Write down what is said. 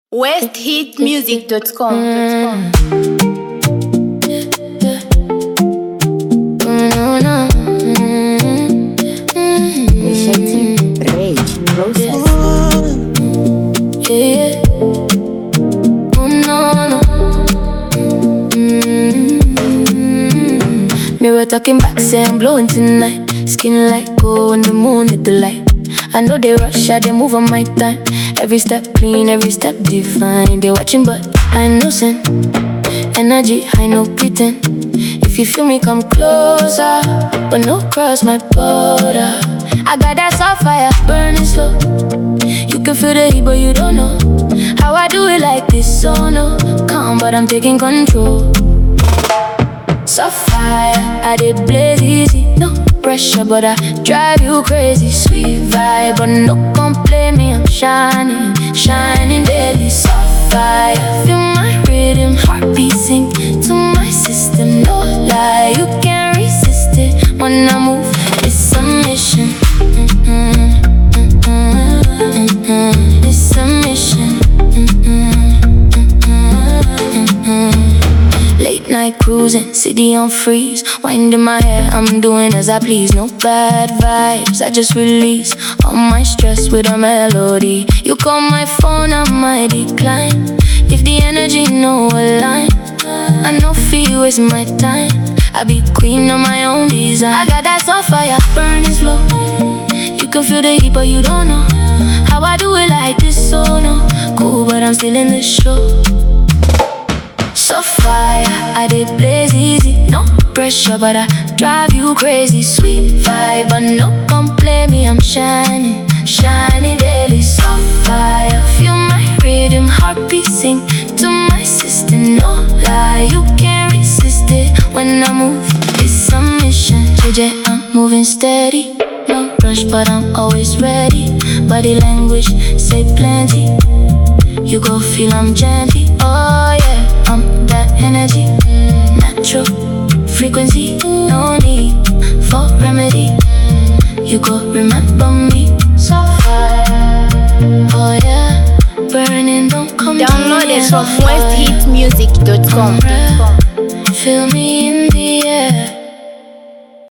westhitmusic.com. Rage process. Yeah. Oh no. Mirror talking back, say I'm blowing tonight. Skin like gold when the moon hit the light. I know they rush, they move on my time. Every step clean, every step divine. They watching but I no sin. Energy, I no pretend. If you feel me, come closer, but no cross my border. I got that soft fire, burning slow. You can feel the heat, but you don't know how I do it like this, so no. Calm, but I'm taking control. Soft fire, I did blaze easy. No pressure, but I drive you crazy. Sweet vibe, but no complain me. I'm shining, shining daily. Soft fire, feel my rhythm, heartbeat sing to my system. No lie, you can't resist it. When I move, it's a mission. It's a mission. Late night cruising, city on freeze. Winding my hair, I'm doing as I please. No bad vibes, I just release all my stress with a melody. You call my phone, I might decline. If the energy no align, I know feel waste my time. I be queen of my own design. I got that soft fire, burning slow. You can feel the heat, but you don't know how I do it like this, so no. Cool, but I'm still in the show. So fire, I did blaze easy. No pressure, but I drive you crazy. Sweet vibe, but no complain me. I'm shining, shining daily. So fire, feel my rhythm, heartbeat sing to my system. No lie, you can't resist it. When I move, it's a mission. JJ, I'm moving steady. No rush, but I'm always ready. Body language, say plenty. You go feel I'm gently. Oh yeah, I'm that energy. Natural frequency, no need for remedy. You go remember me. So fire, oh yeah, burning, don't come Download near. it from westhitmusic.com. Feel me in the air.